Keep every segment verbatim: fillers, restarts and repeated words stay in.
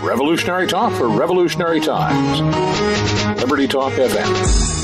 Revolutionary talk for revolutionary times. Liberty Talk F M.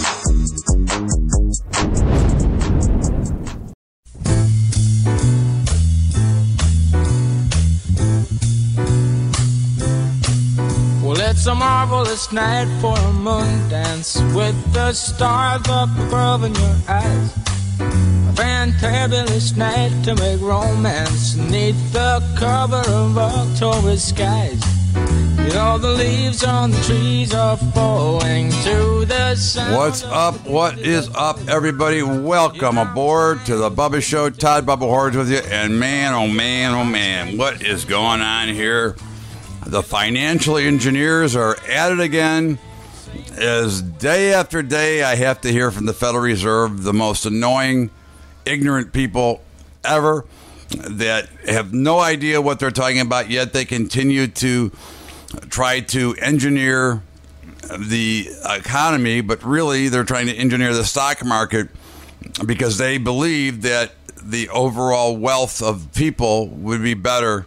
It's a marvelous night for a moon dance with the stars up above in your eyes. A fantabulous night to make romance neath the cover of October skies. You know the leaves on the trees are falling to the sound. What's up? What is up, everybody? Welcome aboard to the Bubba Show. Todd Bubba Hordes with you. And man, oh man, oh man, what is going on here? The financial engineers are at it again. As day after day, I have to hear from the Federal Reserve, the most annoying, ignorant people ever that have no idea what they're talking about, yet they continue to try to engineer the economy, but really they're trying to engineer the stock market because they believe that the overall wealth of people would be better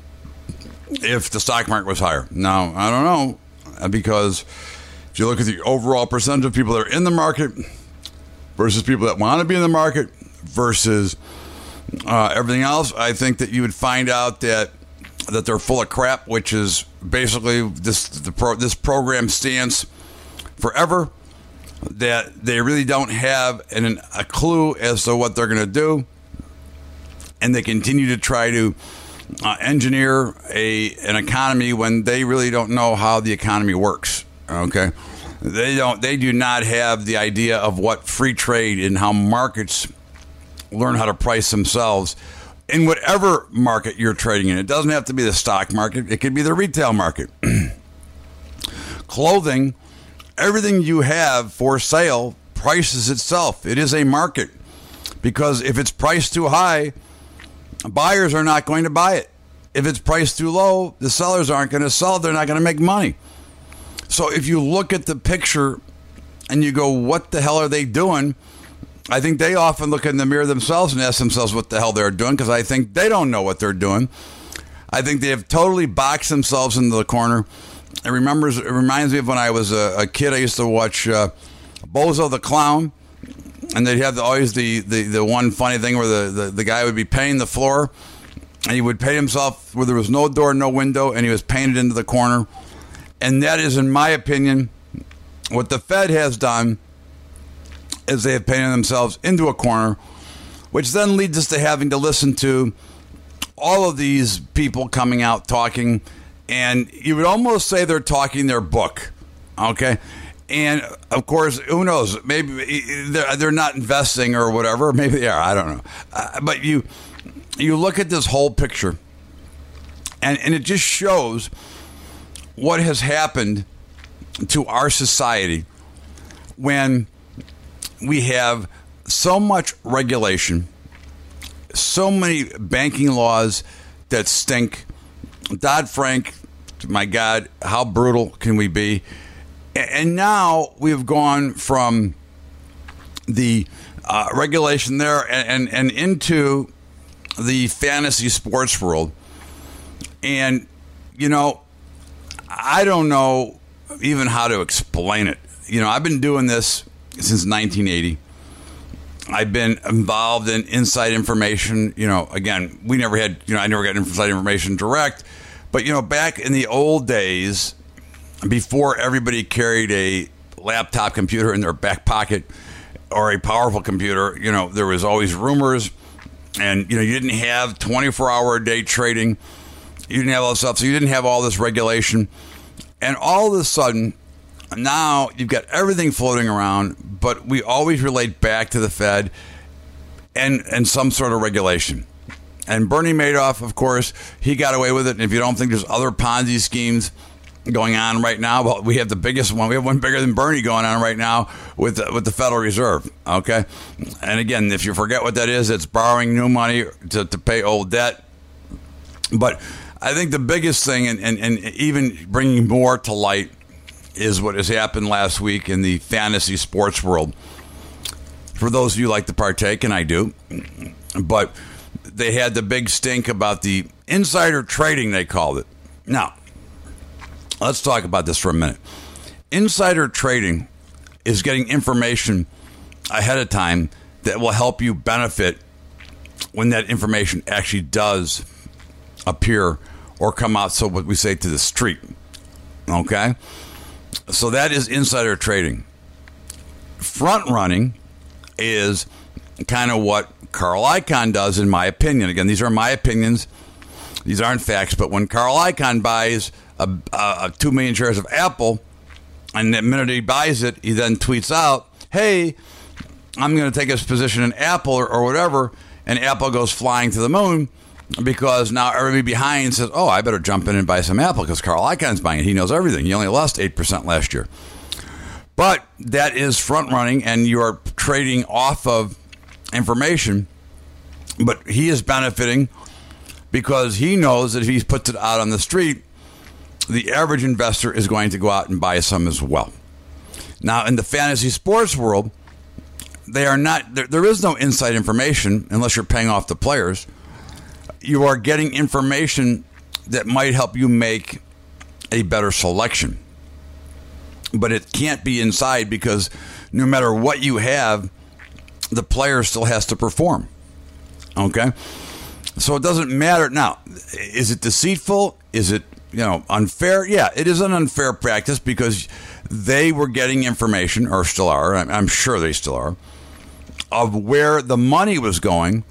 if the stock market was higher. Now, I don't know, because if you look at the overall percentage of people that are in the market versus people that want to be in the market versus uh, everything else, I think that you would find out that that they're full of crap, which is basically this the pro, this program stands forever, that they really don't have an, a clue as to what they're going to do, and they continue to try to Uh, engineer a an economy when they really don't know how the economy works. Okay, they don't. They do not have the idea of what free trade and how markets learn how to price themselves in whatever market you're trading in. It doesn't have to be the stock market. It could be the retail market, clothing, everything you have for sale prices itself. It is a market, because if it's priced too high, buyers are not going to buy it. If it's priced too low, the sellers aren't going to sell it. They're not going to make money. So if you look at the picture and you go, what the hell are they doing? I think they often look in the mirror themselves and ask themselves what the hell they're doing, because I think they don't know what they're doing. I think they have totally boxed themselves into the corner. It remembers, it reminds me of when I was a, a kid. I used to watch uh, Bozo the Clown. And they'd have the, always the, the, the one funny thing where the, the, the guy would be painting the floor, and he would paint himself where there was no door, no window, and he was painted into the corner. And that is, in my opinion, what the Fed has done, is they have painted themselves into a corner, which then leads us to having to listen to all of these people coming out talking, and you would almost say they're talking their book, okay? And, of course, who knows? Maybe they're, they're not investing or whatever. Maybe they are. I don't know. Uh, but you you look at this whole picture, and, and it just shows what has happened to our society when we have so much regulation, so many banking laws that stink. Dodd-Frank, my God, how brutal can we be? And now we've gone from the uh, regulation there and, and, and into the fantasy sports world. And, you know, I don't know even how to explain it. You know, I've been doing this since nineteen eighty. I've been involved in inside information. You know, again, we never had, you know, I never got inside information direct. But, you know, back in the old days, before everybody carried a laptop computer in their back pocket or a powerful computer, you know, there was always rumors, and, you know, you didn't have twenty-four hour a day trading. You didn't have all this stuff. So you didn't have all this regulation. And all of a sudden, now you've got everything floating around, but we always relate back to the Fed and, and some sort of regulation. And Bernie Madoff, of course, he got away with it. And if you don't think there's other Ponzi schemes going on right now, well, we have the biggest one. We have one bigger than Bernie going on right now with the, with the Federal Reserve. Okay, and again, if you forget what that is, it's borrowing new money to, to pay old debt. But I think the biggest thing, and, and, and even bringing more to light, is what has happened last week in the fantasy sports world. For those of you who like to partake, and I do, but they had the big stink about the insider trading, they called it. Now, let's talk about this for a minute. Insider trading is getting information ahead of time that will help you benefit when that information actually does appear or come out, so what we say, to the street. Okay? So that is insider trading. Front running is kind of what Carl Icahn does, in my opinion. Again, these are my opinions. These aren't facts. But when Carl Icahn buys a, a, a two million shares of Apple, and the minute he buys it, he then tweets out, hey, I'm going to take his position in Apple or, or whatever, and Apple goes flying to the moon because now everybody behind says, oh, I better jump in and buy some Apple because Carl Icahn's buying it. He knows everything. He only lost eight percent last year. But that is front running, and you are trading off of information. But he is benefiting because he knows that if he puts it out on the street, the average investor is going to go out and buy some as well. Now, in the fantasy sports world, they are not. There, there is no inside information unless you're paying off the players. You are getting information that might help you make a better selection. But it can't be inside because no matter what you have, the player still has to perform. Okay? So it doesn't matter. Now, is it deceitful? Is it, you know, unfair? Yeah, it is an unfair practice because they were getting information, or still are, I'm sure they still are, of where the money was going.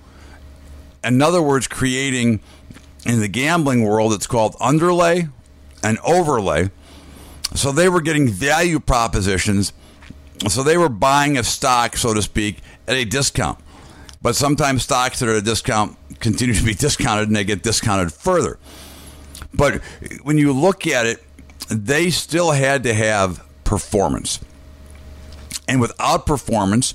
In other words, creating, in the gambling world, it's called underlay and overlay. So they were getting value propositions. So they were buying a stock, so to speak, at a discount. But sometimes stocks that are at a discount continue to be discounted, and they get discounted further. But when you look at it, they still had to have performance. And without performance,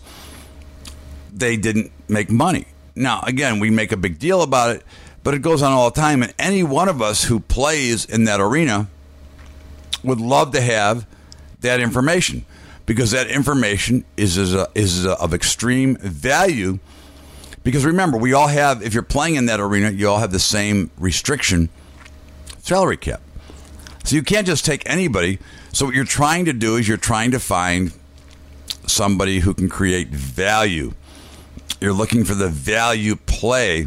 they didn't make money. Now, again, we make a big deal about it, but it goes on all the time. And any one of us who plays in that arena would love to have that information, because that information is is, a, is a, of extreme value. Because remember, we all have, if you're playing in that arena, you all have the same restriction, salary cap. So you can't just take anybody. So what you're trying to do is you're trying to find somebody who can create value. You're looking for the value play,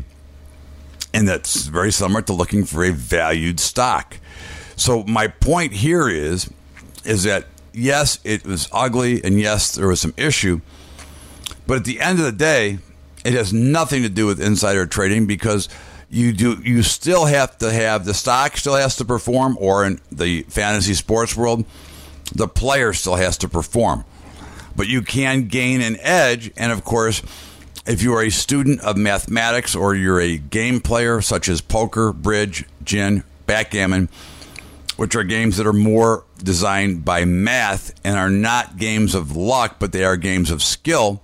and that's very similar to looking for a valued stock. So my point here is, is that yes, it was ugly, and yes, there was some issue, but at the end of the day, it has nothing to do with insider trading, because you do you still have to have, the stock still has to perform, or in the fantasy sports world, the player still has to perform. But you can gain an edge, and of course, if you are a student of mathematics or you're a game player such as poker, bridge, gin, backgammon, which are games that are more designed by math and are not games of luck, but they are games of skill,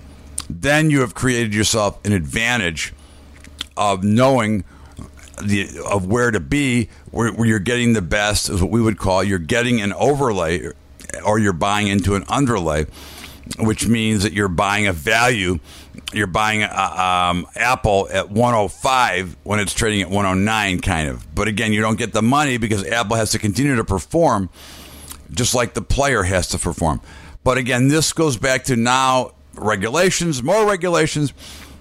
then you have created yourself an advantage of knowing the of where to be, where, where you're getting the best, is what we would call, you're getting an overlay, or you're buying into an underlay, which means that you're buying a value. You're buying a, um, Apple at one oh five when it's trading at one oh nine, kind of. But again, you don't get the money because Apple has to continue to perform, just like the player has to perform. But again, this goes back to now regulations, more regulations,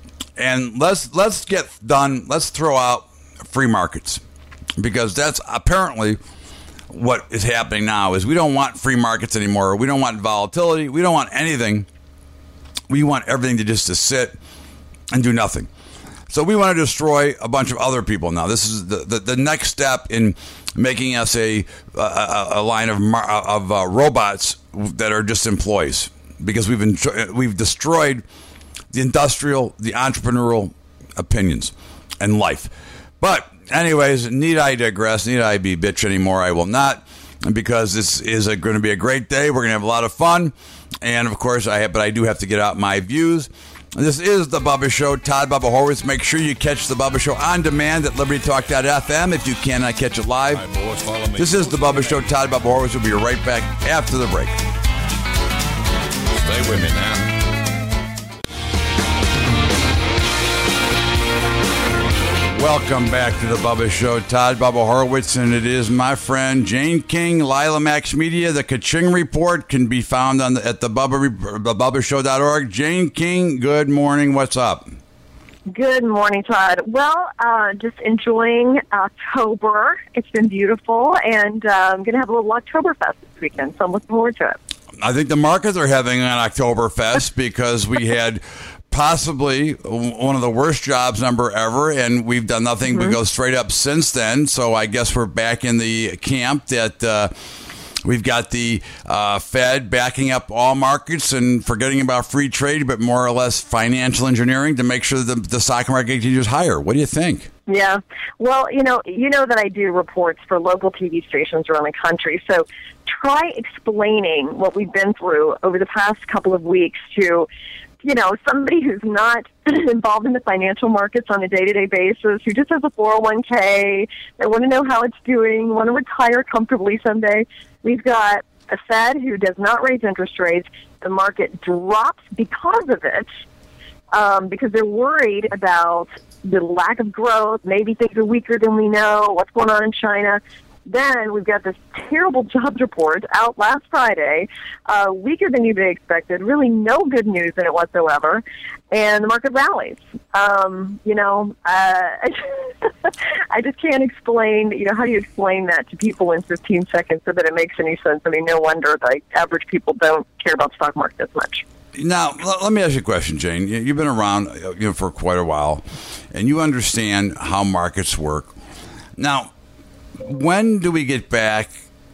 and let's let's get done. Let's throw out free markets, because that's apparently what is happening now. Is we don't want free markets anymore. We don't want volatility. We don't want anything. We want everything to just to sit and do nothing. So we want to destroy a bunch of other people now. This is the, the, the next step in making us a a, a line of of uh, robots that are just employees, because we've enjoy, we've destroyed the industrial, the entrepreneurial opinions and life. But anyways, need I digress? Need I be bitch anymore? I will not, because this is a, going to be a great day. We're going to have a lot of fun. And, of course, I have, but I do have to get out my views. This is The Bubba Show. Todd Bubba Horwitz. Make sure you catch The Bubba Show on demand at liberty talk dot f m if you cannot catch it live. This is The Bubba Show. Todd Bubba Horwitz will be right back after the break. Stay with me now. Welcome back to the Bubba Show. Todd Bubba Horowitz, and it is my friend Jane King, Lila Max Media. The Kaching Report can be found on the, at the Bubba, Bubba Show dot org. Jane King, good morning. What's up? Good morning, Todd. Well, uh, just enjoying October. It's been beautiful, and uh, I'm going to have a little Oktoberfest this weekend, so I'm looking forward to it. I think the markets are having an Oktoberfest because we had possibly one of the worst jobs number ever, and we've done nothing mm-hmm. but go straight up since then. So I guess we're back in the camp that uh, we've got the uh, Fed backing up all markets and forgetting about free trade, but more or less financial engineering to make sure that the, the stock market continues higher. What do you think? Yeah. Well, you know, you know that I do reports for local T V stations around the country. So try explaining what we've been through over the past couple of weeks to, you know, somebody who's not involved in the financial markets on a day-to-day basis, who just has a four oh one k, they want to know how it's doing, want to retire comfortably someday. We've got a Fed who does not raise interest rates. The market drops because of it, um, because they're worried about the lack of growth. Maybe things are weaker than we know. What's going on in China? Then we've got this terrible jobs report out last Friday, uh, weaker than you'd expected, really no good news in it whatsoever, and the market rallies. Um, you know, uh, I just can't explain, you know, how do you explain that to people in fifteen seconds so that it makes any sense? I mean, no wonder the average people don't care about the stock market as much. Now, let me ask you a question, Jane. You've been around you know, for quite a while, and you understand how markets work. Now, when do we get back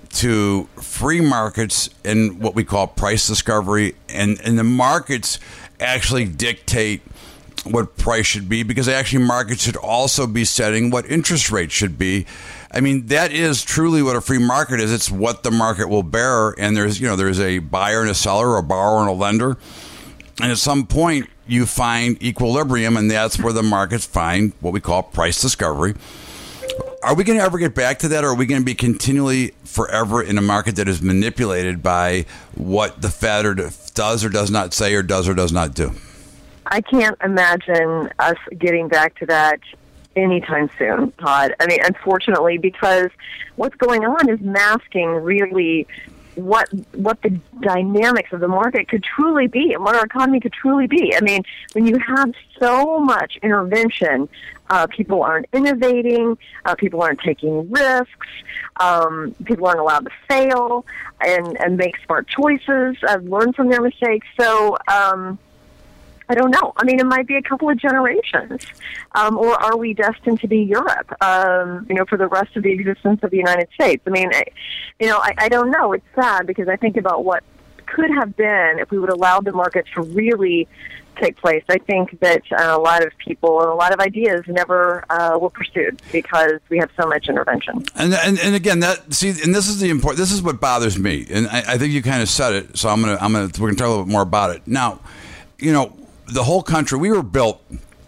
to free markets and what we call price discovery, and, and the markets actually dictate what price should be? Because actually markets should also be setting what interest rates should be. I mean, that is truly what a free market is. It's what the market will bear, and there's you know there's a buyer and a seller, a borrower and a lender, and at some point you find equilibrium, and that's where the markets find what we call price discovery. Are we going to ever get back to that, or are we going to be continually forever in a market that is manipulated by what the Fed or does or does not say or does or does not do? I can't imagine us getting back to that anytime soon, Todd. I mean, unfortunately, because what's going on is masking really what what the dynamics of the market could truly be and what our economy could truly be. I mean, when you have so much intervention, uh, people aren't innovating, uh, people aren't taking risks, um, people aren't allowed to fail and, and make smart choices, uh, learn from their mistakes. So, um, I don't know. I mean, it might be a couple of generations. Um, or are we destined to be Europe, um, you know, for the rest of the existence of the United States? I mean, I, you know, I, I don't know. It's sad because I think about what could have been if we would allow the market to really take place. I think that uh, a lot of people and a lot of ideas never uh, were pursued because we have so much intervention. And, and and again, that see, and this is the important. This is what bothers me, and I, I think you kind of said it. So I'm gonna I'm gonna we're gonna talk a little bit more about it now. You know, the whole country, we were built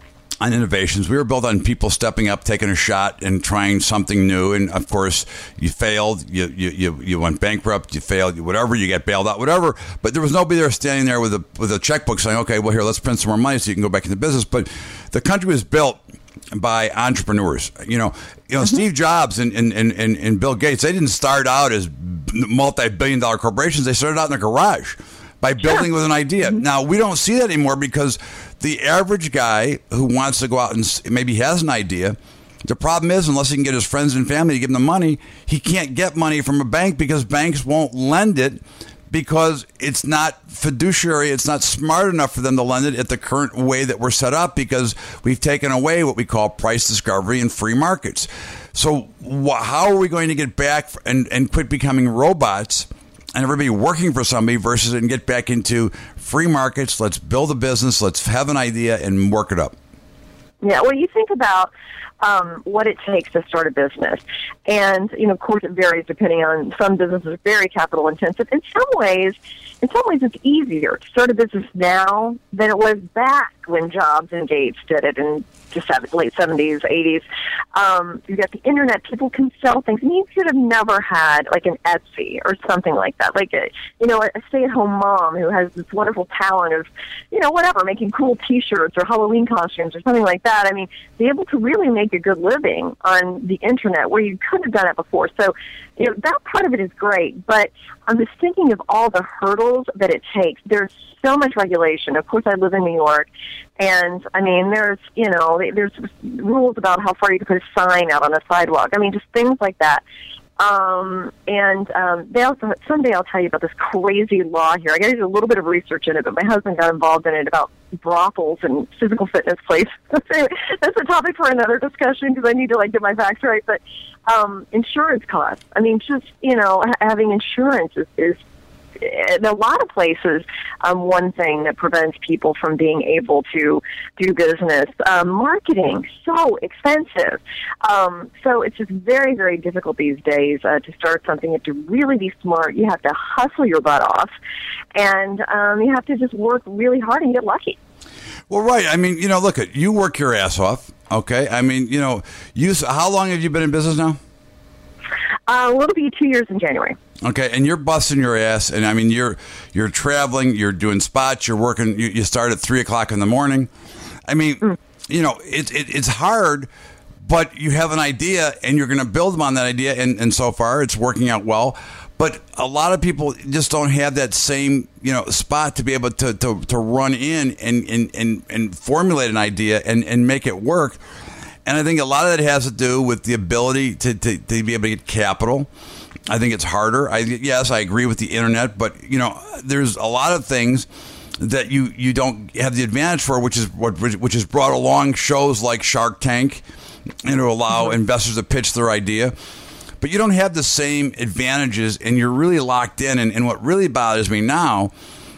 on innovations. We were built on people stepping up, taking a shot, and trying something new. And of course, you failed. You you you, you went bankrupt. You failed. Whatever. You get bailed out. Whatever. But there was nobody there standing there with a with a checkbook saying, "Okay, well here, let's print some more money so you can go back into business." But the country was built by entrepreneurs. You know, you know, mm-hmm. Steve Jobs and, and, and, and Bill Gates. They didn't start out as multi-billion dollar corporations. They started out in a garage by building sure. with an idea. Mm-hmm. Now, we don't see that anymore because the average guy who wants to go out and maybe has an idea, the problem is, unless he can get his friends and family to give him the money, he can't get money from a bank because banks won't lend it because it's not fiduciary. It's not smart enough for them to lend it at the current way that we're set up because we've taken away what we call price discovery and free markets. So wh- how are we going to get back and, and quit becoming robots and everybody working for somebody versus and get back into free markets? Let's build a business. Let's have an idea and work it up. Yeah, well, you think about um, what it takes to start a business. And, you know, of course, it varies depending on some businesses are very capital intensive. In some ways, in some ways, it's easier to start a business now than it was back when Jobs and Gates did it in to seven, late seventies, eighties. Um, you got the internet. People can sell things. And you could have never had like an Etsy or something like that. Like, a, you know, a stay-at-home mom who has this wonderful talent of, you know, whatever, making cool T-shirts or Halloween costumes or something like that. I mean, be able to really make a good living on the internet where you couldn't have done it before. So, you know, that part of it is great. But I'm just thinking of all the hurdles that it takes. There's so much regulation. Of course, I live in New York, and I mean, there's you know, there's rules about how far you can put a sign out on a sidewalk. I mean, just things like that. Um, and um, they also someday I'll tell you about this crazy law here. I got to do a little bit of research in it, but my husband got involved in it about brothels and physical fitness places. That's a topic for another discussion because I need to like get my facts right. But um, insurance costs. I mean, just you know, having insurance is. is in a lot of places, um, one thing that prevents people from being able to do business. Um, marketing, so expensive. Um, so it's just very, very difficult these days uh, to start something. You have to really be smart. You have to hustle your butt off. And um, you have to just work really hard and get lucky. Well, right. I mean, you know, look, at you work your ass off, okay? I mean, you know, you. how long have you been in business now? Uh, it'll be two years in January. Okay, and you're busting your ass, and I mean, you're you're traveling, you're doing spots, you're working. You, you start at three o'clock in the morning. I mean, mm. you know, it, it it's hard, but you have an idea, and you're going to build them on that idea, and, and so far, it's working out well. But a lot of people just don't have that same, you know, spot to be able to to, to run in and, and, and, and formulate an idea and, and make it work. And I think a lot of that has to do with the ability to, to, to be able to get capital. I think it's harder. I, yes, I agree with the internet, but you know, there's a lot of things that you, you don't have the advantage for, which is what which has brought along shows like Shark Tank, and to allow mm-hmm. investors to pitch their idea. But you don't have the same advantages, and you're really locked in. And, and what really bothers me now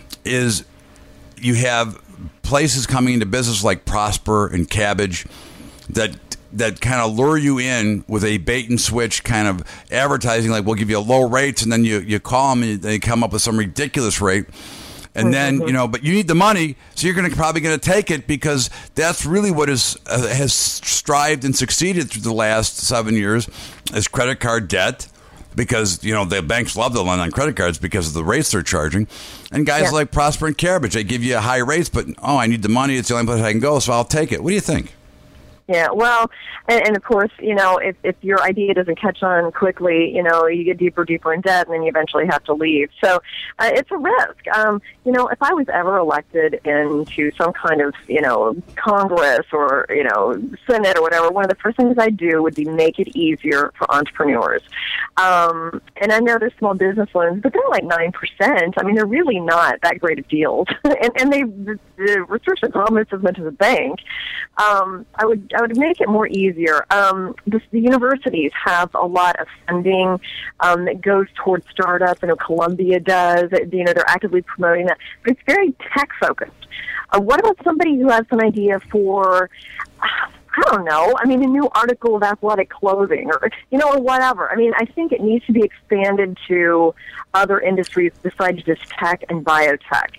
is you have places coming into business like Prosper and Cabbage that. that kind of lure you in with a bait and switch kind of advertising, like we'll give you a low rates, and then you, you call them and they come up with some ridiculous rate. And mm-hmm. then, you know, but you need the money, so you're going to probably going to take it because that's really what is, uh, has strived and succeeded through the last seven years is credit card debt. Because, you know, the banks love to lend on credit cards because of the rates they're charging. And guys yeah. like Prosper and Cabbage, they give you high rates, but, oh, I need the money. It's the only place I can go, so I'll take it. What do you think? Yeah, well, and, and of course, you know, if, if your idea doesn't catch on quickly, you know, you get deeper, deeper in debt, and then you eventually have to leave. So uh, it's a risk. Um, you know, if I was ever elected into some kind of, you know, Congress or, you know, Senate or whatever, one of the first things I'd do would be make it easier for entrepreneurs. Um, and I know there's small business loans, but they're like nine percent. I mean, they're really not that great of deals. and and they, the, the restrictions are almost as much as a bank. Um, I would I would make it more easier. Um, this, the universities have a lot of funding um, that goes towards startups. I know Columbia does. You know, they're actively promoting that. But it's very tech-focused. Uh, what about somebody who has an idea for... Uh, I don't know. I mean, a new article of athletic clothing or, you know, or whatever. I mean, I think it needs to be expanded to other industries besides just tech and biotech.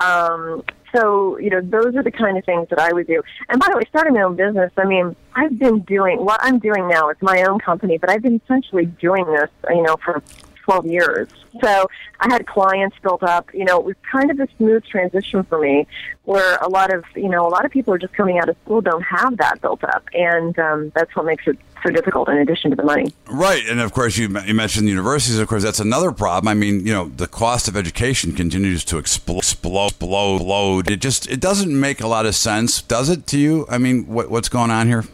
Um, so, you know, those are the kind of things that I would do. And by the way, starting my own business, I mean, I've been doing, what I'm doing now is my own company, but I've been essentially doing this, you know, for twelve years. So I had clients built up. You know, it was kind of a smooth transition for me where a lot of, you know, a lot of people are just coming out of school don't have that built up. And um, that's what makes it so difficult in addition to the money. Right. And of course, you, you mentioned the universities. Of course, that's another problem. I mean, you know, the cost of education continues to explode, explode, explode. It just, it doesn't make a lot of sense. Does it to you? I mean, what, what's going on here?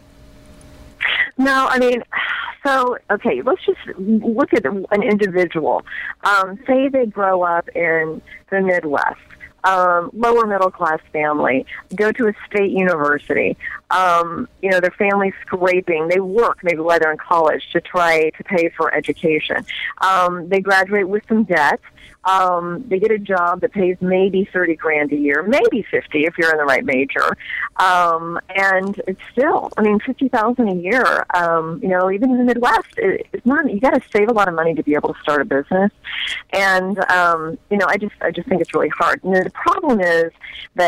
No, I mean... So, okay, let's just look at an individual. Um, say they grow up in the Midwest, um, lower middle class family, go to a state university. Um, you know, their family's scraping. They work maybe while they're in college to try to pay for education. Um, they graduate with some debt. Um, they get a job that pays maybe thirty grand a year, maybe fifty if you're in the right major. Um, and it's still, I mean, fifty thousand a year, um, you know, even in the Midwest, it, it's not, you got to save a lot of money to be able to start a business. And, um, you know, I just, I just think it's really hard. And the problem is that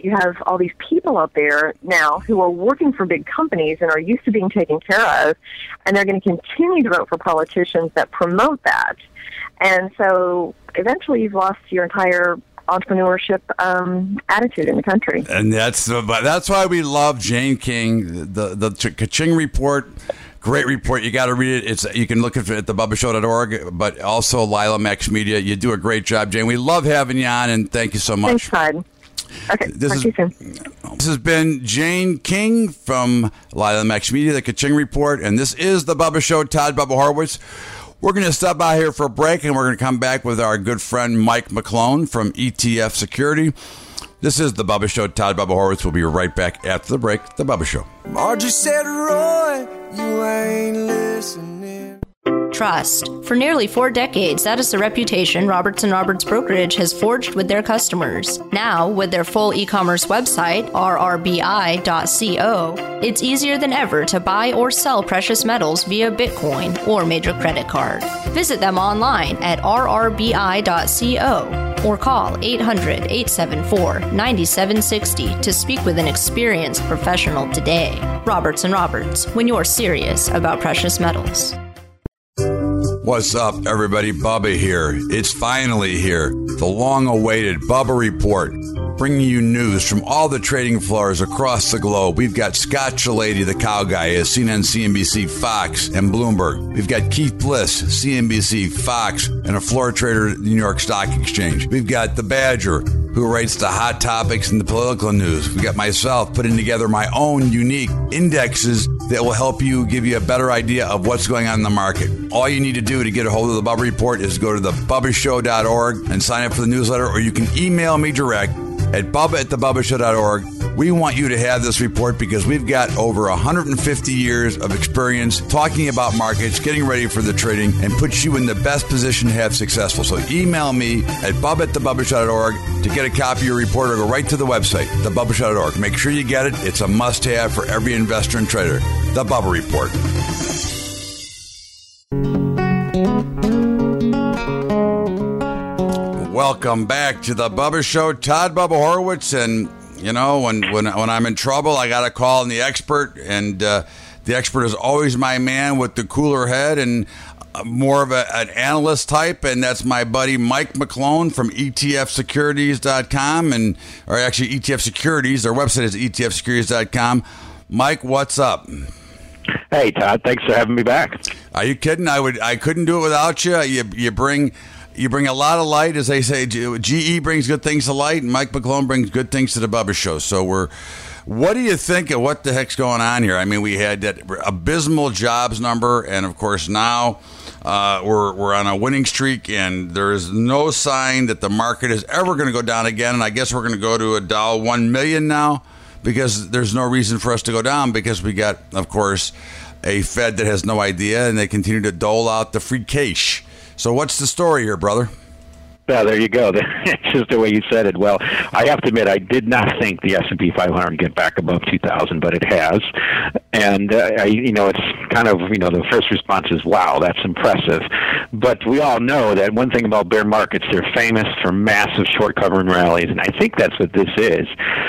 you have all these people out there now who are working for big companies and are used to being taken care of, and they're going to continue to vote for politicians that promote that. And so eventually you've lost your entire entrepreneurship um, attitude in the country. And that's that's why we love Jane King, the the Ka-Ching Report. Great report. You got to read it. It's you can look at it at the bubba show dot org, but also Lila Max Media. You do a great job, Jane. We love having you on, and thank you so much. Thanks, Todd. Okay, this talk is, to you soon. This has been Jane King from Lila Max Media, the Ka-Ching Report, and this is the Bubba Show. Todd Bubba Horowitz. We're going to stop by here for a break, and we're going to come back with our good friend Mike McClone from E T F Security. This is the Bubba Show. Todd Bubba Horowitz will be right back after the break. The Bubba Show. Margie said, Roy, you ain't listening. Trust. For nearly four decades, that is the reputation Roberts and Roberts Brokerage has forged with their customers. Now, with their full e-commerce website, R R B I dot co, it's easier than ever to buy or sell precious metals via Bitcoin or major credit card. Visit them online at R R B I dot co or call eight hundred, eight seven four, nine seven six zero to speak with an experienced professional today. Roberts and Roberts, when you're serious about precious metals. What's up, everybody? Bubba here. It's finally here. The long-awaited Bubba Report, bringing you news from all the trading floors across the globe. We've got Scott Chilady, the cow guy, at C N N, C N B C, Fox, and Bloomberg. We've got Keith Bliss, C N B C, Fox, and a floor trader at the New York Stock Exchange. We've got the Badger, who writes the hot topics and the political news. We've got myself putting together my own unique indexes that will help you, give you a better idea of what's going on in the market. All you need to do to get a hold of the Bubba Report is go to the bubba show dot org and sign up for the newsletter, or you can email me direct at bubba at the bubba show dot org. We want you to have this report because we've got over one hundred fifty years of experience talking about markets, getting ready for the trading, and puts you in the best position to have successful. So email me at bubba at the bubba show dot org to get a copy of your report, or go right to the website, the bubba show dot org. Make sure you get it. It's a must-have for every investor and trader. The Bubba Report. Welcome back to the Bubba Show. Todd Bubba Horowitz, and you know, when when when I'm in trouble, I got to call on the expert, and uh, the expert is always my man with the cooler head and more of a, an analyst type, and that's my buddy Mike McClone from E T F securities dot com, and or actually E T F Securities. Their website is E T F securities dot com. Mike, what's up? Hey, Todd. Thanks for having me back. Are you kidding? I would. I couldn't do it without you. You you bring. You bring a lot of light, as they say. G E brings good things to light, and Mike McClone brings good things to the Bubba Show. So we're, what do you think of what the heck's going on here? I mean, we had that abysmal jobs number, and of course now uh, we're we're on a winning streak, and there is no sign that the market is ever going to go down again. And I guess we're going to go to a Dow one million now, because there's no reason for us to go down, because we got, of course, a Fed that has no idea, and they continue to dole out the free cash. So what's the story here, brother? Well, there you go. It's just the way you said it. Well, I have to admit, I did not think the S and P five hundred would get back above two thousand, but it has. And, uh, I, you know, it's kind of, you know, the first response is, wow, that's impressive. But we all know that one thing about bear markets, they're famous for massive short covering rallies, and I think that's what this is.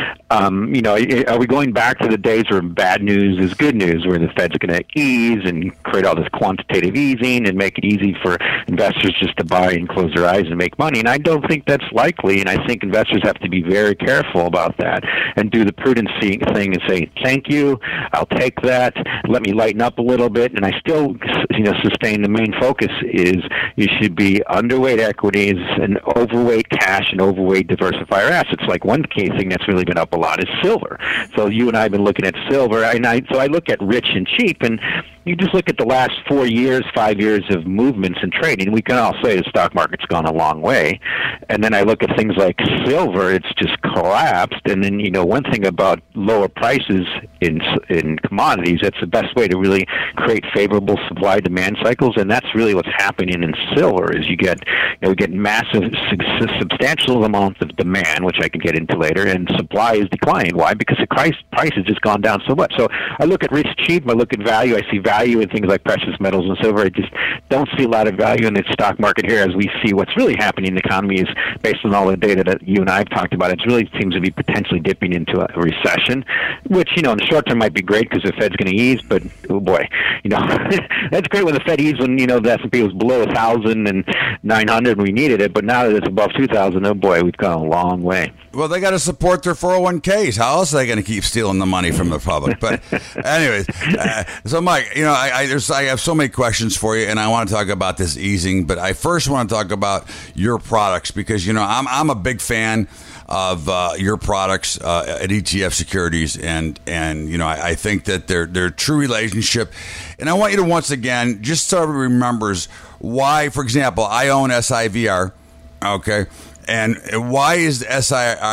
Um, you know, are we going back to the days where bad news is good news, where the Fed's going to ease and create all this quantitative easing and make it easy for investors just to buy and close their eyes and make money? And I don't think that's likely, and I think investors have to be very careful about that and do the prudent thing and say, thank you, I'll take that, let me lighten up a little bit. And I still, you know, sustain the main focus is you should be underweight equities and overweight cash and overweight diversifier assets. Like one key thing that's really been up a lot is silver. So you and I have been looking at silver, and I, so I look at rich and cheap, and you just look at the last four years, five years of movements in trading, we can all say the stock market's gone a long way. And then I look at things like silver, it's just collapsed. And then, you know, one thing about lower prices in in commodities, that's the best way to really create favorable supply-demand cycles. And that's really what's happening in silver, is you get, you know, we get massive, substantial amounts of demand, which I can get into later, and supply is declining. Why? Because the price, price has just gone down so much. So I look at rich cheap, I look at value, I see value value in things like precious metals and silver. I just don't see a lot of value in the stock market here as we see what's really happening in the economy is based on all the data that you and I have talked about. It really seems to be potentially dipping into a recession, which, you know, in the short term might be great because the Fed's going to ease, but oh boy, you know, that's great when the Fed eased when, you know, the S and P was below one thousand and nine hundred and we needed it, but now that it's above two thousand, oh boy, we've gone a long way. Well, they got to support their four oh one k's. How else are they going to keep stealing the money from the public? But anyways, uh, so Mike, you know, I, I, there's, I have so many questions for you, and I want to talk about this easing, but I first want to talk about your products because, you know, I'm I'm a big fan of uh, your products uh, at E T F Securities, and and you know I, I think that they're they're a true relationship, and I want you to once again just so everybody remembers why. For example, I own S I V R, okay, and why is S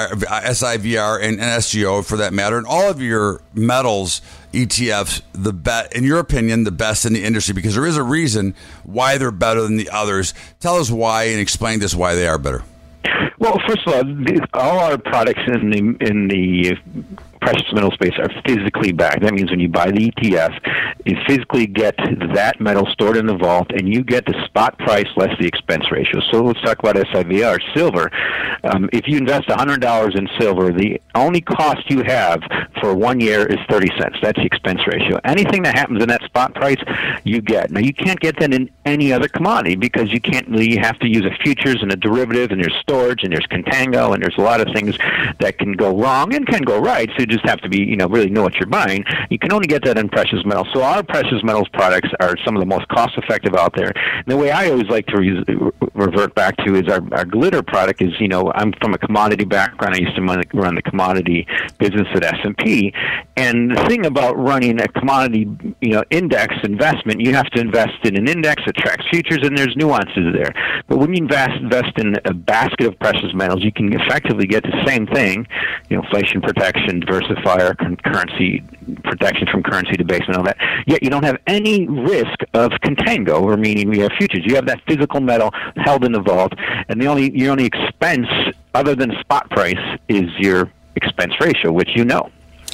I V R and, and S G O for that matter, and all of your metals E T Fs the best in your opinion the best in the industry because there is a reason why they're better than the others. Tell us why and explain to us why they are better. Well, first of all, all our products in the in the precious metal space are physically backed. That means when you buy the E T F, you physically get that metal stored in the vault, and you get the spot price less the expense ratio. So let's talk about S I V R, silver. Um, if you invest one hundred dollars in silver, the only cost you have for one year is thirty cents. That's the expense ratio. Anything that happens in that spot price, you get. Now, you can't get that in any other commodity because you can't. You have to use a futures and a derivative, and there's storage, and there's contango, and there's a lot of things that can go wrong and can go right. So you just have to be, you know, really know what you're buying. You can only get that in precious metals. So our precious metals products are some of the most cost-effective out there. And the way I always like to re- revert back to is our, our glitter product is, you know, I'm from a commodity background. I used to run the commodity business at S and P. And the thing about running a commodity, you know, index investment, you have to invest in an index that tracks futures, and there's nuances there. But when you invest, invest in a basket of precious metals, you can effectively get the same thing, you know, inflation protection, diversifier, currency protection from currency debasement, all that. Yet you don't have any risk of contango, or meaning we have futures. You have that physical metal held in the vault, and the only your only expense other than spot price is your expense ratio, which you know.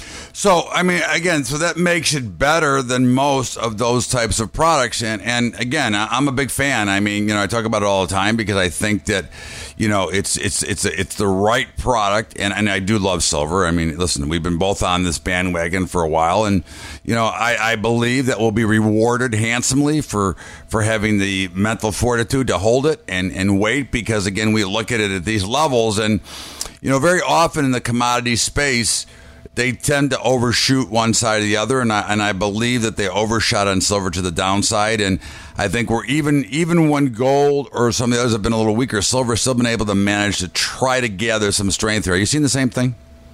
So, I mean, again, so that makes it better than most of those types of products. And, and again, I'm a big fan. I mean, you know, I talk about it all the time because I think that, you know, it's it's it's it's the right product. And, and I do love silver. I mean, listen, we've been both on this bandwagon for a while. And, you know, I, I believe that we'll be rewarded handsomely for, for having the mental fortitude to hold it and, and wait because, again, we look at it at these levels. And, you know, very often in the commodity space, they tend to overshoot one side or the other, and I, and I believe that they overshot on silver to the downside. And I think we're even even when gold or some of the others have been a little weaker, silver has still been able to manage to try to gather some strength here. Are you seeing the same thing?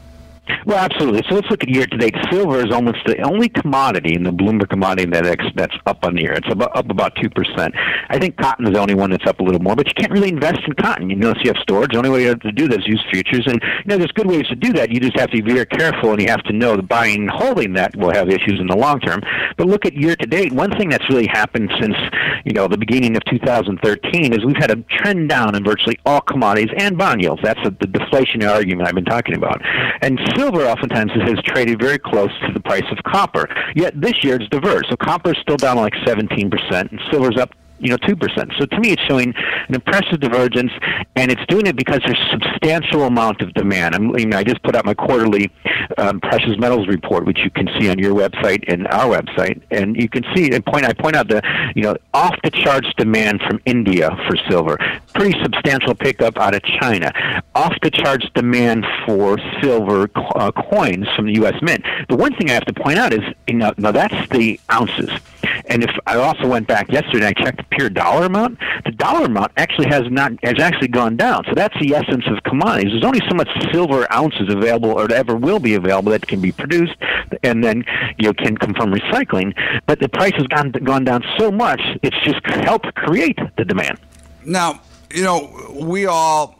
Well, absolutely. So let's look at year-to-date. Silver is almost the only commodity in the Bloomberg Commodity Index that's up on the year. It's about, up about two percent. I think cotton is the only one that's up a little more, but you can't really invest in cotton unless you have storage. The only way you have to do that is use futures. And, you know, there's good ways to do that. You just have to be very careful, and you have to know that buying and holding that will have issues in the long term. But look at year-to-date. One thing that's really happened since, you know, the beginning of two thousand thirteen is we've had a trend down in virtually all commodities and bond yields. That's a, the deflationary argument I've been talking about. And silver oftentimes has traded very close to the price of copper. Yet this year it's diverged. So copper is still down like seventeen percent, and silver's up, you know, two percent. So to me, it's showing an impressive divergence, and it's doing it because there's a substantial amount of demand. I'm, you know, I just put out my quarterly um, precious metals report, which you can see on your website and our website, and you can see and point. I point out the, you know, off the charts demand from India for silver, pretty substantial pickup out of China, off the charts demand for silver uh, coins from the U S Mint. The one thing I have to point out is, you know, now that's the ounces. And if I also went back yesterday, and I checked the pure dollar amount. The dollar amount actually has not has actually gone down. So that's the essence of commodities. There's only so much silver ounces available, or ever will be available, that can be produced, and then, you know, can come from recycling. But the price has gone gone down so much, it's just helped create the demand. Now, you know, we all,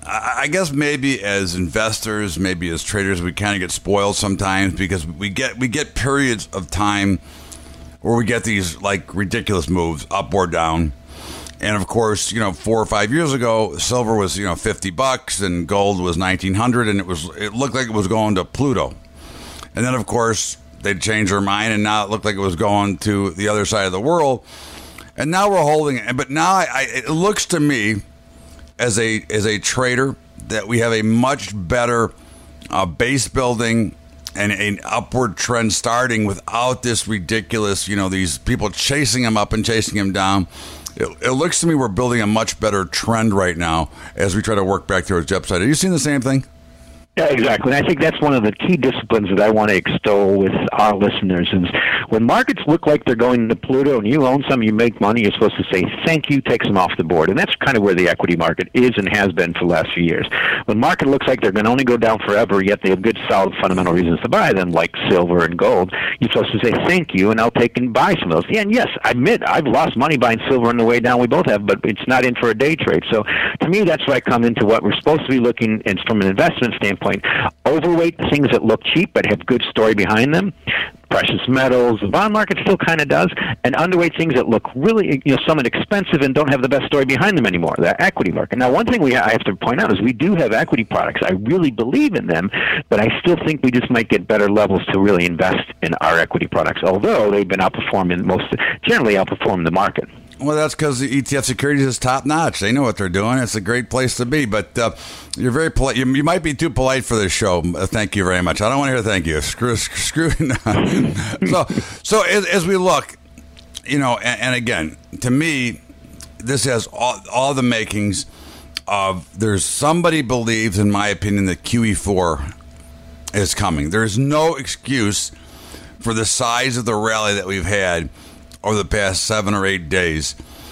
I guess maybe as investors, maybe as traders, we kind of get spoiled sometimes because we get we get periods of time where we get these like ridiculous moves up or down. And of course, you know, four or five years ago, silver was, you know, fifty bucks and gold was nineteen hundred, and it was it looked like it was going to Pluto. And then of course, they'd change their mind, and now it looked like it was going to the other side of the world. And now we're holding it. But now I, I, it looks to me as a as a trader that we have a much better uh, base building and an upward trend starting without this ridiculous, you know, these people chasing him up and chasing him down. It, it looks to me we're building a much better trend right now as we try to work back towards the upside. Are you seeing the same thing? Yeah, exactly. And I think that's one of the key disciplines that I want to extol with our listeners is when markets look like they're going to Pluto and you own some, you make money, you're supposed to say thank you, take some off the board. And that's kind of where the equity market is and has been for the last few years. When market looks like they're going to only go down forever, yet they have good, solid, fundamental reasons to buy them, like silver and gold, you're supposed to say thank you, and I'll take and buy some of those. Yeah, and yes, I admit I've lost money buying silver on the way down. We both have, but it's not in for a day trade. So to me, that's where I come into what we're supposed to be looking at from an investment standpoint. Overweight things that look cheap but have good story behind them. Precious metals, the bond market still kind of does, and underweight things that look really, you know, somewhat expensive and don't have the best story behind them anymore, the equity market. Now, one thing we I have to point out is we do have equity products. I really believe in them, but I still think we just might get better levels to really invest in our equity products, although they've been outperforming most, generally outperforming the market. Well, that's because the E T F Securities is top notch. They know what they're doing. It's a great place to be. But uh, you're very polite. You, you might be too polite for this show. Uh, thank you very much. I don't want to hear thank you. Screw, screw. so, so as, as we look, you know, and, and again, to me, this has all, all the makings of. There's somebody believes, in my opinion, that Q E four is coming. There's no excuse for the size of the rally that we've had over the past seven or eight days.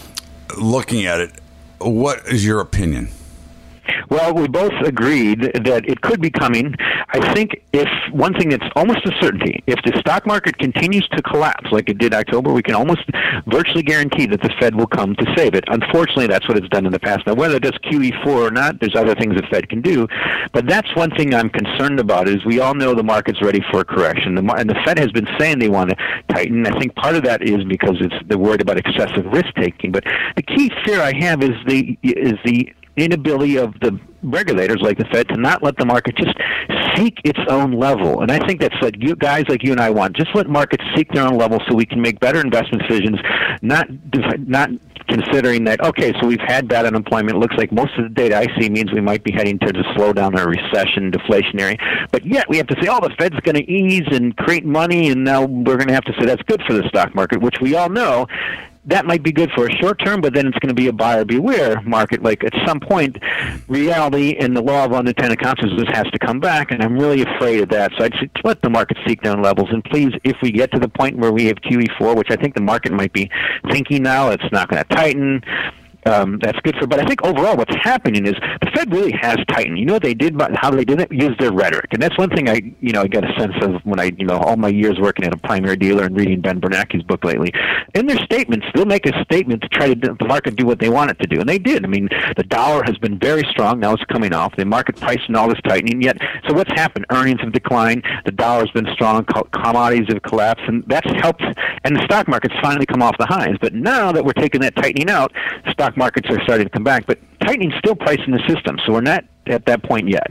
Looking at it, what is your opinion? Well, we both agreed that it could be coming. I think if one thing that's almost a certainty, if the stock market continues to collapse like it did October, we can almost virtually guarantee that the Fed will come to save it. Unfortunately, that's what it's done in the past. Now, whether it does Q E four or not, there's other things the Fed can do. But that's one thing I'm concerned about is we all know the market's ready for a correction. The, and the Fed has been saying they want to tighten. I think part of that is because it's they're worried about excessive risk-taking. But the key fear I have is the is the inability of the regulators like the Fed to not let the market just seek its own level. And I think that's what you guys like you and I want. Just let markets seek their own level so we can make better investment decisions, not not considering that, okay, so we've had bad unemployment. It looks like most of the data I see means we might be heading towards a slowdown or a recession, deflationary. But yet we have to say, oh, the Fed's going to ease and create money, and now we're going to have to say that's good for the stock market, which we all know that might be good for a short term, but then it's going to be a buyer beware market. Like at some point, reality and the law of unintended consequences has to come back, and I'm really afraid of that. So I'd say let the market seek down levels. And please, if we get to the point where we have Q E four, which I think the market might be thinking now, it's not going to tighten. Um, that's good for, but I think overall what's happening is the Fed really has tightened. You know what they did, how they did it? Use their rhetoric, and that's one thing I, you know, I got a sense of when I, you know, all my years working at a primary dealer and reading Ben Bernanke's book lately. In their statements, they'll make a statement to try to do, the market do what they want it to do, and they did. I mean, the dollar has been very strong. Now it's coming off. The market pricing all this tightening. Yet, so what's happened? Earnings have declined. The dollar's been strong. Co- commodities have collapsed, and that's helped. And the stock market's finally come off the highs. But now that we're taking that tightening out, stock markets are starting to come back, but tightening still priced in the system, so we're not at that point yet.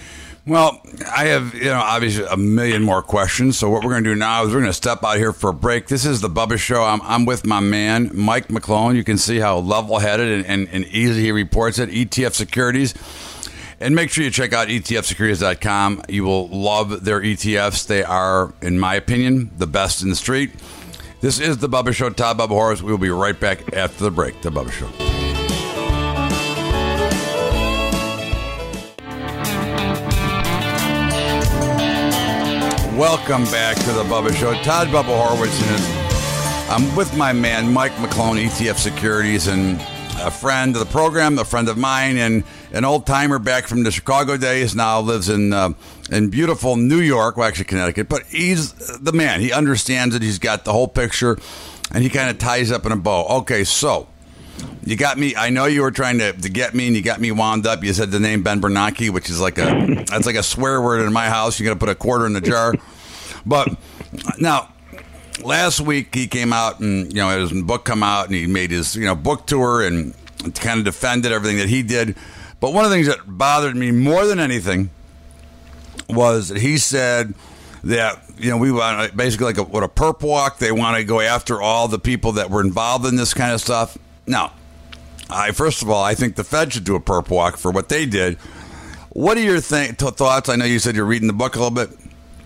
Well, I have, you know, obviously a million more questions, so what we're going to do now is we're going to step out here for a break. This is the Bubba Show. I'm, I'm with my man, Mike McClone. You can see how level-headed and, and, and easy he reports it, E T F Securities. And make sure you check out E T F securities dot com. You will love their E T Fs. They are, in my opinion, the best in the street. This is the Bubba Show. Todd Bubba Horowitz. We will be right back after the break. The Bubba Show. Welcome back to the Bubba Show. Todd Bubba Horowitz, and his, I'm with my man, Mike McClone, E T F Securities, and a friend of the program, a friend of mine, and an old-timer back from the Chicago days, now lives in uh, in beautiful New York, well, actually Connecticut, but he's the man. He understands it. He's got the whole picture, and he kind of ties up in a bow. Okay, so you got me. I know you were trying to, to get me, and you got me wound up. You said the name Ben Bernanke, which is like a that's like a swear word in my house. You're going to put a quarter in the jar. But now, last week he came out and, you know, his book come out, and he made his, you know, book tour and kind of defended everything that he did. But one of the things that bothered me more than anything was that he said that, you know, we want basically like a, what a perp walk. They want to go after all the people that were involved in this kind of stuff. No. I, first of all, I think the Fed should do a perp walk for what they did. What are your th- thoughts? I know you said you're reading the book a little bit.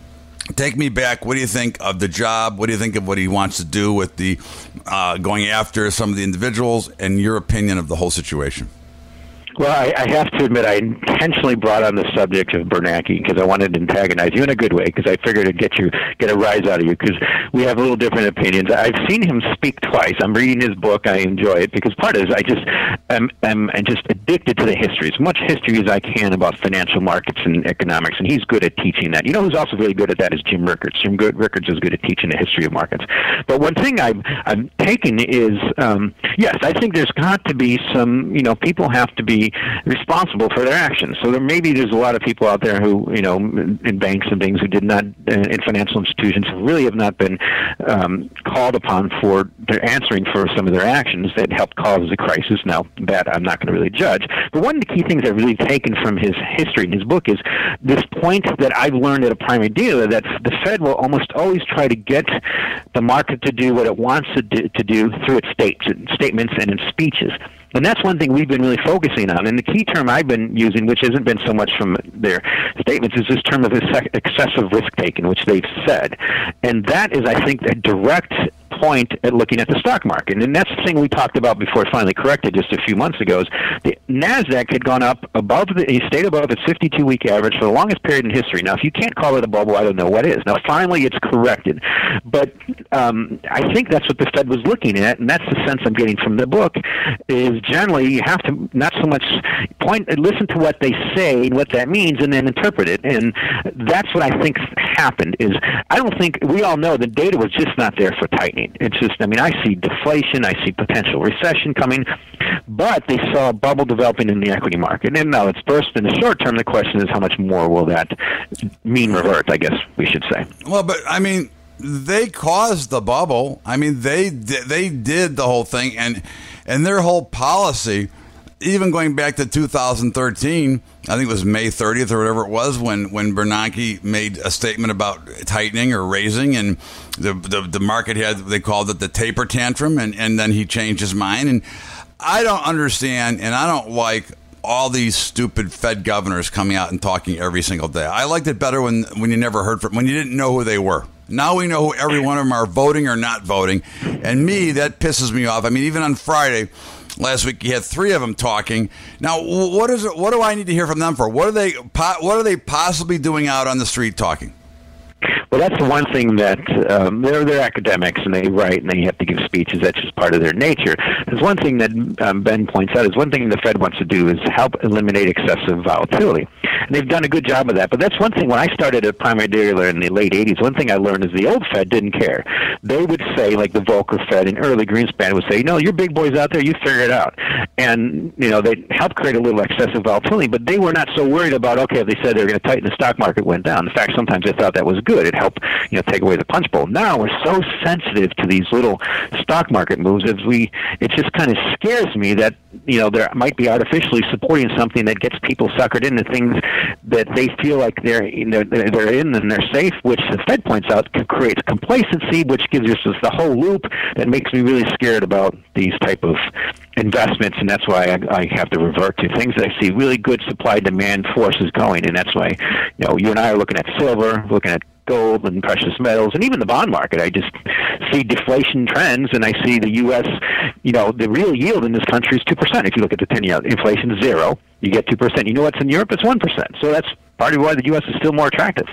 Take me back. What do you think of the job? What do you think of what he wants to do with the uh, going after some of the individuals, and your opinion of the whole situation? Well, I, I have to admit, I intentionally brought on the subject of Bernanke because I wanted to antagonize you in a good way, because I figured it'd get you, get a rise out of you, because we have a little different opinions. I've seen him speak twice. I'm reading his book. I enjoy it because part is I just am I'm, I'm just addicted to the history, as much history as I can about financial markets and economics, and he's good at teaching that. You know who's also really good at that is Jim Rickards. Jim Rickards is good at teaching the history of markets. But one thing I've, I've taken is, um, yes, I think there's got to be some, you know, people have to be responsible for their actions. So there maybe there's a lot of people out there who, you know, in banks and things who did not, in financial institutions, who really have not been um, called upon for their answering for some of their actions that helped cause the crisis. Now, that I'm not going to really judge. But one of the key things I've really taken from his history in his book is this point that I've learned at a primary dealer, that the Fed will almost always try to get the market to do what it wants to do, to do through its statements, statements and in speeches. And that's one thing we've been really focusing on. And the key term I've been using, which hasn't been so much from their statements, is this term of excessive risk-taking, which they've said. And that is, I think, a direct point at looking at the stock market. And that's the thing we talked about before it finally corrected just a few months ago, is the NASDAQ had gone up above, the, it stayed above its fifty-two week average for the longest period in history. Now, if you can't call it a bubble, I don't know what is. Now, finally, it's corrected. But um, I think that's what the Fed was looking at, and that's the sense I'm getting from the book, is generally you have to not so much point, listen to what they say and what that means, and then interpret it. And that's what I think happened, is I don't think, we all know the data was just not there for tightening. It's just, I mean, I see deflation, I see potential recession coming, but they saw a bubble developing in the equity market. And now it's burst in the short term. The question is, how much more will that mean revert, I guess we should say. Well, but I mean, they caused the bubble. I mean, they they did the whole thing, and and their whole policy, even going back to two thousand thirteen, I think it was May thirtieth or whatever it was, when, when Bernanke made a statement about tightening or raising, and the, the the market had, they called it the taper tantrum, and, and then he changed his mind. And I don't understand, and I don't like all these stupid Fed governors coming out and talking every single day. I liked it better when, when you never heard from, when you didn't know who they were. Now we know who every one of them are, voting or not voting. And me, that pisses me off. I mean, even on Friday last week, you had three of them talking. Now, what is it? What do I need to hear from them for? What are they? What are they possibly doing out on the street talking? Well, that's the one thing that um, they're they're academics and they write and they have to give speeches. That's just part of their nature. There's one thing that um, Ben points out is one thing the Fed wants to do is help eliminate excessive volatility, and they've done a good job of that. But that's one thing. When I started at primary dealer in the late eighties, one thing I learned is the old Fed didn't care. They would say, like the Volcker Fed and early Greenspan would say, "No, your big boys out there, you figure it out," and you know they helped create a little excessive volatility. But they were not so worried about, okay, if they said they were going to tighten, the stock market went down. In fact, sometimes they thought that was good. It helped, you know, take away the punch bowl. Now we're so sensitive to these little stock market moves, as we, it just kind of scares me that, you know, there might be artificially supporting something that gets people suckered into things that they feel like they're, you know, they're in and they're safe, which the Fed points out creates complacency, which gives us the whole loop that makes me really scared about these type of investments, and that's why I, I have to revert to things that I see really good supply-demand forces going, and that's why, you know, you and I are looking at silver, looking at gold and precious metals, and even the bond market. I just see deflation trends, and I see the U S, you know, the real yield in this country is two percent. If you look at the ten-year, inflation is zero, you get two percent. You know what's in Europe? It's one percent. So that's part of why the U S is still more attractive.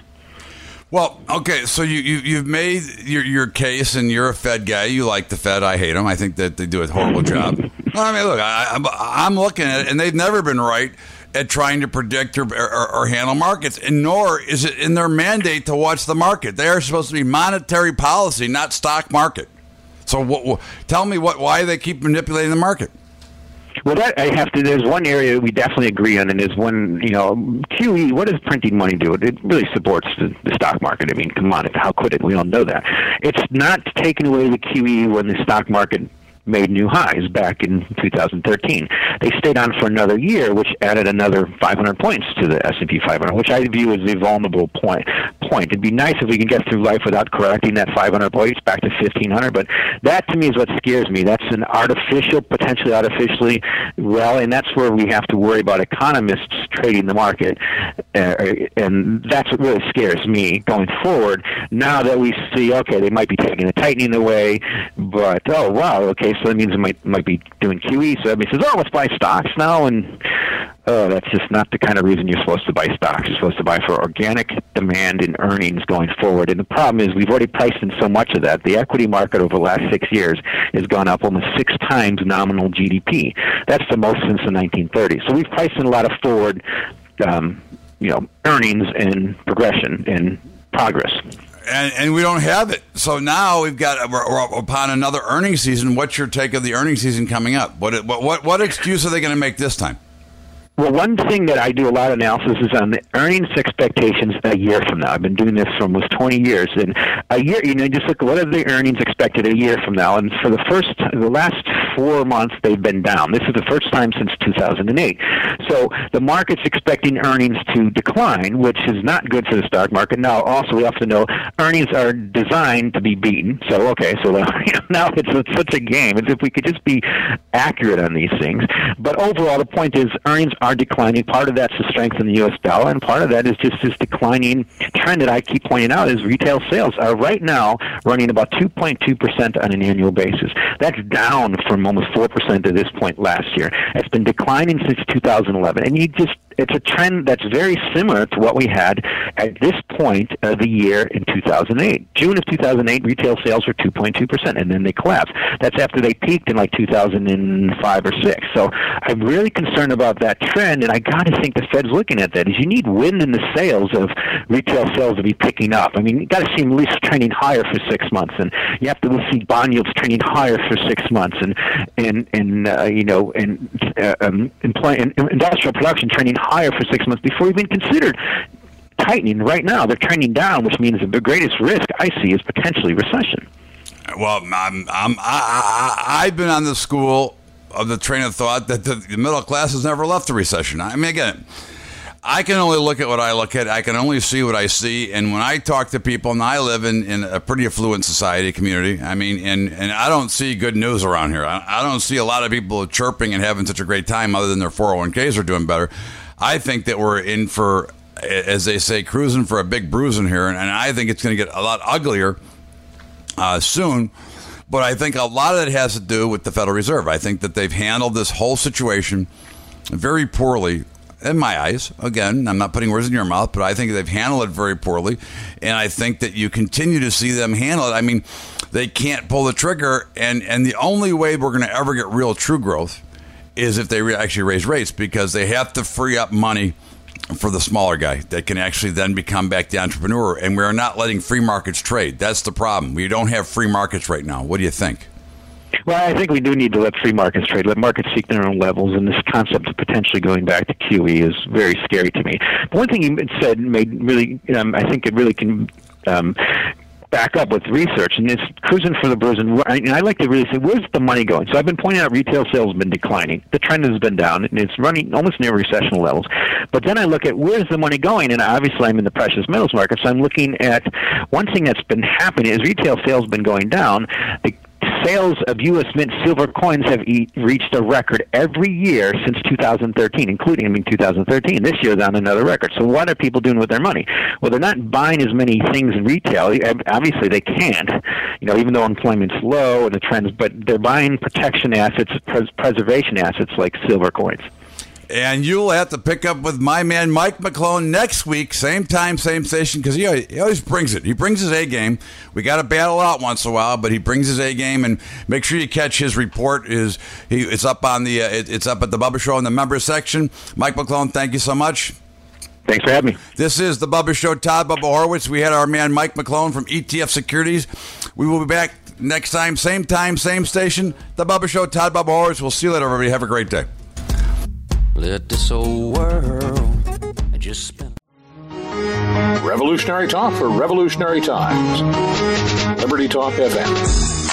Well, okay, so you, you, you've made your your case, and you're a Fed guy. You like the Fed. I hate them. I think that they do a horrible job. I mean, look, I, I'm, I'm looking at it, and they've never been right at trying to predict or, or, or handle markets, and nor is it in their mandate to watch the market. They are supposed to be monetary policy, not stock market. So what, what, tell me what why they keep manipulating the market. Well, that I have to. There's one area we definitely agree on, and there's one. You know, Q E. What does printing money do? It really supports the, the stock market. I mean, come on, how could it? We all know that. It's not taking away the Q E when the stock market made new highs back in two thousand thirteen. They stayed on for another year, which added another five hundred points to the S and P five hundred, which I view as a vulnerable point. Point. It'd be nice if we can get through life without correcting that five hundred points back to fifteen hundred, but that to me is what scares me. That's an artificial, potentially artificially rally, and that's where we have to worry about economists trading the market, uh, and that's what really scares me going forward. Now that we see, okay, they might be taking the tightening away, but oh wow, okay, so that means it might might be doing Q E. So that means, oh, let's buy stocks now, and oh, that's just not the kind of reason you're supposed to buy stocks. You're supposed to buy for organic demand and earnings going forward. And the problem is we've already priced in so much of that. The equity market over the last six years has gone up almost six times nominal G D P. That's the most since the nineteen thirties. So we've priced in a lot of forward, um, you know, earnings and progression and progress. And, and we don't have it. So now we've got, we're, we're upon another earnings season. What's your take of the earnings season coming up? What what what, what excuse are they going to make this time? Well, one thing that I do a lot of analysis is on the earnings expectations a year from now. I've been doing this for almost twenty years, and a year, you know, just look, what are the earnings expected a year from now? And for the first, the last four months, they've been down. This is the first time since two thousand eight. So the market's expecting earnings to decline, which is not good for the stock market. Now, also, we have to know earnings are designed to be beaten. So, okay, so uh, you know, now it's, it's such a game. As if we could just be accurate on these things. But overall, the point is earnings are declining. Part of that's the strength in the U S dollar, and part of that is just this declining trend that I keep pointing out is retail sales are right now running about two point two percent on an annual basis. That's down from almost four percent at this point last year. It's been declining since two thousand eleven, and you just it's a trend that's very similar to what we had at this point of the year in two thousand eight. June of two thousand eight, retail sales were two point two percent, and then they collapsed. That's after they peaked in like two thousand five or six. So I'm really concerned about that trend, and I got to think the Fed's looking at that. Is you need wind in the sails of retail sales to be picking up. I mean, you got to see them at least trending higher for six months, and you have to see bond yields trending higher for six months, and and and uh, you know, and uh, um, employ- industrial production trending higher for six months before even considered tightening. Right now, they're trending down, which means the greatest risk I see is potentially recession. Well, I'm, I'm, I, I, I've been on the school of the train of thought that the, the middle class has never left the recession. I mean, again, I can only look at what I look at. I can only see what I see. And when I talk to people, and I live in, in a pretty affluent society, community, I mean, and, and I don't see good news around here. I, I don't see a lot of people chirping and having such a great time other than their four oh one k's are doing better. I think that we're in for, as they say, cruising for a big bruising here. And, and I think it's going to get a lot uglier uh, soon. But I think a lot of it has to do with the Federal Reserve. I think that they've handled this whole situation very poorly, in my eyes. Again, I'm not putting words in your mouth, but I think they've handled it very poorly. And I think that you continue to see them handle it. I mean, they can't pull the trigger. And, and the only way we're going to ever get real true growth is if they re- actually raise rates, because they have to free up money for the smaller guy that can actually then become back the entrepreneur. And we're not letting free markets trade. That's the problem. We don't have free markets right now. What do you think? Well, I think we do need to let free markets trade, let markets seek their own levels, and this concept of potentially going back to Q E is very scary to me. But one thing you said made really, um, I think it really can um, back up with research, and it's cruising for the birds. And I like to really say, where's the money going? So I've been pointing out retail sales have been declining. The trend has been down, and it's running almost near recessional levels. But then I look at where's the money going, and obviously I'm in the precious metals market, so I'm looking at one thing that's been happening is retail sales have been going down. The sales of U S Mint silver coins have e- reached a record every year since two thousand thirteen, including, I mean, two thousand thirteen. This year is on another record. So what are people doing with their money? Well, they're not buying as many things in retail. Obviously, they can't, you know, even though employment's low and the trends, but they're buying protection assets, pres- preservation assets like silver coins. And you'll have to pick up with my man Mike McClone next week, same time, same station, because he, he always brings it. He brings his A game. We got to battle out once in a while, but he brings his A game. And make sure you catch his report. Is he? It's up on the. Uh, it, it's up at the Bubba Show in the members section. Mike McClone, thank you so much. Thanks for having me. This is the Bubba Show. Todd Bubba Horowitz. We had our man Mike McClone from E T F Securities. We will be back next time, same time, same station. The Bubba Show. Todd Bubba Horowitz. We'll see you later, everybody. Have a great day. Let this old world just spin. Revolutionary talk for revolutionary times. Liberty Talk F M.